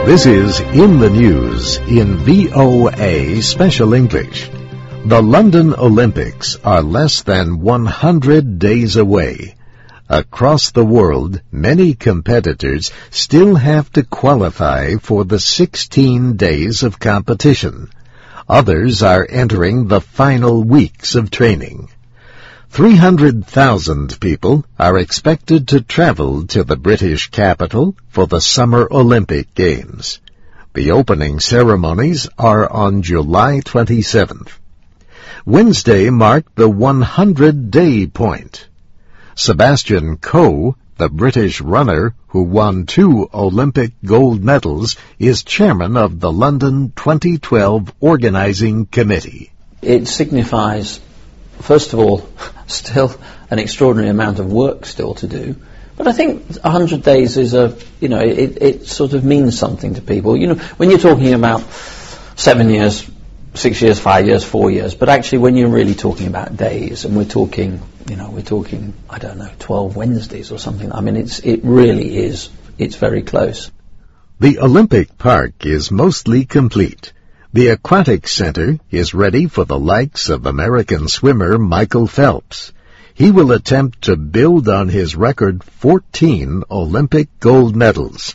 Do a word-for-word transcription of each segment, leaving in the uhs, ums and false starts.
This is In the News in V O A Special English. The London Olympics are less than one hundred days away. Across the world, many competitors still have to qualify for the sixteen days of competition. Others are entering the final weeks of training. three hundred thousand people are expected to travel to the British capital for the Summer Olympic Games. The opening ceremonies are on July twenty-seventh. Wednesday marked the one hundred day point. Sebastian Coe, the British runner who won two Olympic gold medals, is chairman of the London twenty twelve Organizing Committee. It signifies, first of all, still an extraordinary amount of work still to do. But I think one hundred days is a, you know, it, it sort of means something to people. You know, when you're talking about seven years, six years, five years, four years, but actually when you're really talking about days, and we're talking, you know, we're talking, I don't know, twelve Wednesdays or something. I mean, it's, it really is, it's very close. The Olympic Park is mostly complete. The Aquatic Center is ready for the likes of American swimmer Michael Phelps. He will attempt to build on his record fourteen Olympic gold medals.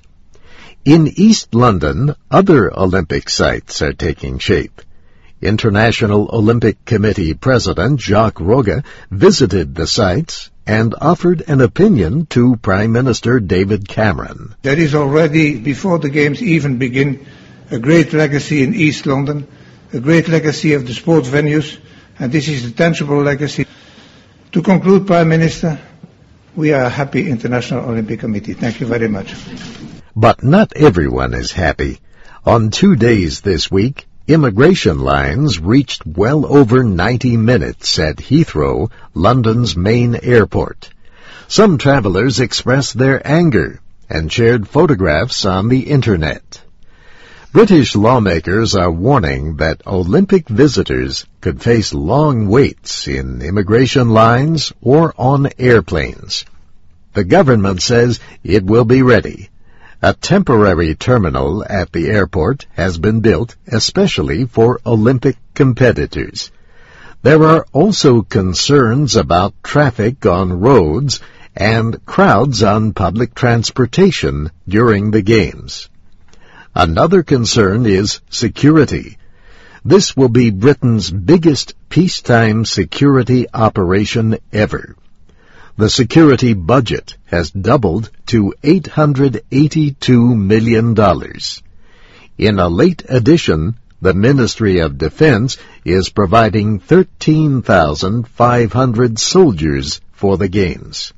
In East London, other Olympic sites are taking shape. International Olympic Committee President Jacques Rogge visited the sites and offered an opinion to Prime Minister David Cameron. There is already, before the Games even begin, a great legacy in East London, a great legacy of the sports venues, and this is a tangible legacy. To conclude, Prime Minister, we are a happy International Olympic Committee. Thank you very much. But not everyone is happy. On two days this week, immigration lines reached well over ninety minutes at Heathrow, London's main airport. Some travelers expressed their anger and shared photographs on the Internet. British lawmakers are warning that Olympic visitors could face long waits in immigration lines or on airplanes. The government says it will be ready. A temporary terminal at the airport has been built especially for Olympic competitors. There are also concerns about traffic on roads and crowds on public transportation during the Games. Another concern is security. This will be Britain's biggest peacetime security operation ever. The security budget has doubled to eight hundred eighty-two million dollars. In a late addition, the Ministry of Defense is providing thirteen thousand five hundred soldiers for the Games.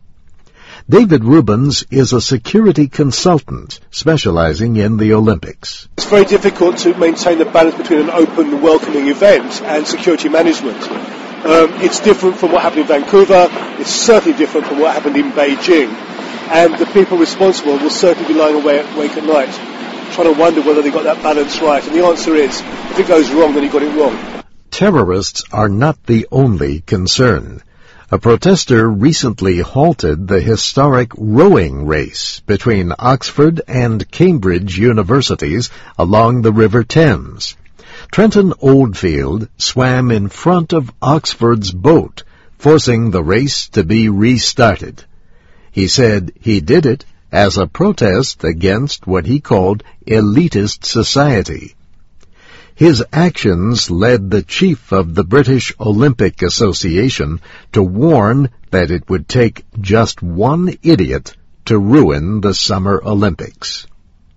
David Rubens is a security consultant specializing in the Olympics. It's very difficult to maintain the balance between an open and welcoming event and security management. Um, it's different from what happened in Vancouver. It's certainly different from what happened in Beijing. And the people responsible will certainly be lying awake at night, trying to wonder whether they got that balance right. And the answer is, if it goes wrong, then you got it wrong. Terrorists are not the only concern. A protester recently halted the historic rowing race between Oxford and Cambridge universities along the River Thames. Trenton Oldfield swam in front of Oxford's boat, forcing the race to be restarted. He said he did it as a protest against what he called elitist society. His actions led the chief of the British Olympic Association to warn that it would take just one idiot to ruin the Summer Olympics.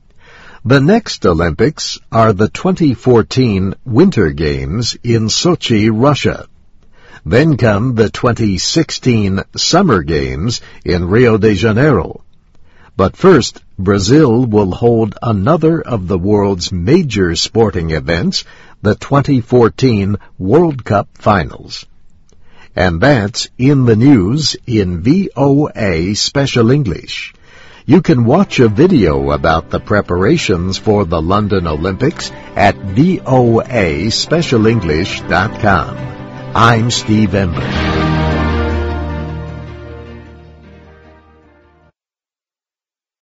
The next Olympics are the twenty fourteen Winter Games in Sochi, Russia. Then come the twenty sixteen Summer Games in Rio de Janeiro. But first, Brazil will hold another of the world's major sporting events, the twenty fourteen World Cup Finals. And that's In the News in V O A Special English. You can watch a video about the preparations for the London Olympics at V O A special english dot com. I'm Steve Ember.